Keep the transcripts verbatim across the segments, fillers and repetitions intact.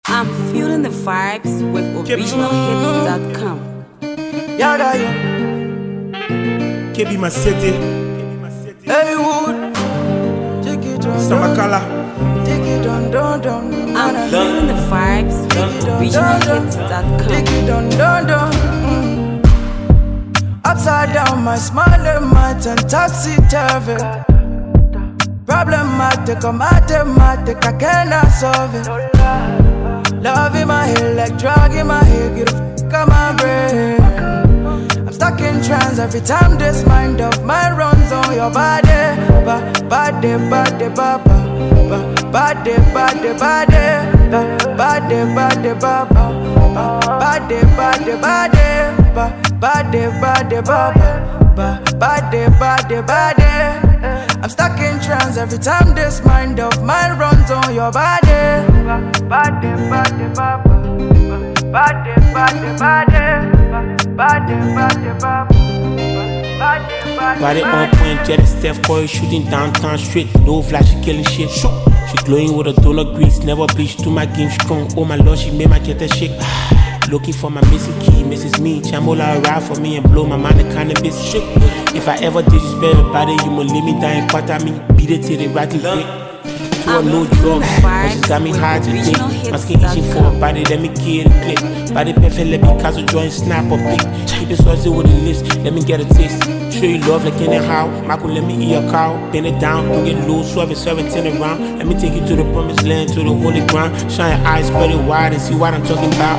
I'm feeling the vibes with original hits dot com. Yaga yo, K B Masete, hey Wood, Jiggy Don Samakala, Jiggy Don Don Don. I'm feeling the vibes with original hits dot com. Jiggy Don Don Don. Upside down, my smile, my ten topsy-turvy. Problematic, I'm mathematic, I cannot solve it. Love in my head, like drug in my head, get the f*** out my brain. I'm stuck in trance every time this mind of mine runs on your body. Ba, body, body, ba, ba, ba, body, body, body, ba, body, body, ba, ba, ba, body, body, body, ba, body, body, ba, ba, ba, body, body, body. I'm stuck in trance every time this mind of mine runs on your body. Body, body, ba, ba, body, body, body, body, body, ba, body, body, body on point, Jetta Steph Curry shooting downtown straight, no flash, she killing shit. She glowing with a donor grease, never bleached to my game strong. Oh my lord, she made my Jetta shake. Looking for my missing key, Missus Me. Chamola ride for me and blow my mind the cannabis shit. If I ever disrespect your body, you will leave me dying quarter me. Beat it till the ratty break. To a no drugs, cause she got me hard to think. My skin itching for a body, let me kill the clip. Body perfect, let me cast a joint, snap or pick. Keep it saucy with the lips, let me get a taste. Show you love like anyhow. Michael, let me eat your cow. Bend it down, bring it low, swerve it, serve it, turn it around. Let me take you to the promised land, to the holy ground. Shine your eyes, spread it wide and see what I'm talking about.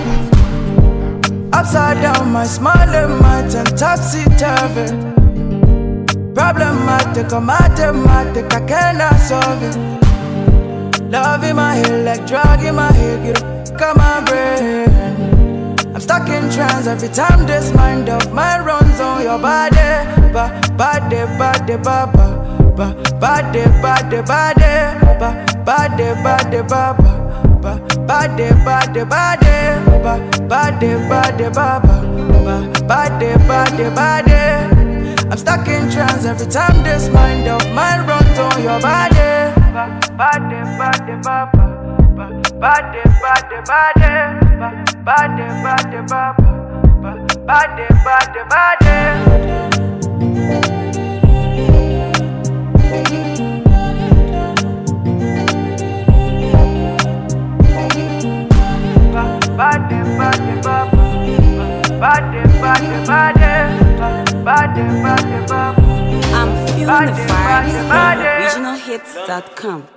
Upside down, my smile, my ten topsy-turvy. Problematic, I'm mathematic, I cannot solve it. Love in my head, like drug in my head, get the f*** out my brain. I'm stuck in trance every time this mind of mine runs on your body. Ba, body, body, ba, ba, ba, body, body, body, ba, body, body, ba, ba. Body, body, body, ba, body, body, ba, ba, body, body, body. I'm stuck in trance every time this mind of mine runs on your body. Body, body, ba, ba, body, body, body, ba, body, body, ba, ba, body, body, body. Body, body, ba, body, body, body, body, body, ba. I'm feeling the vibes with original hits dot com.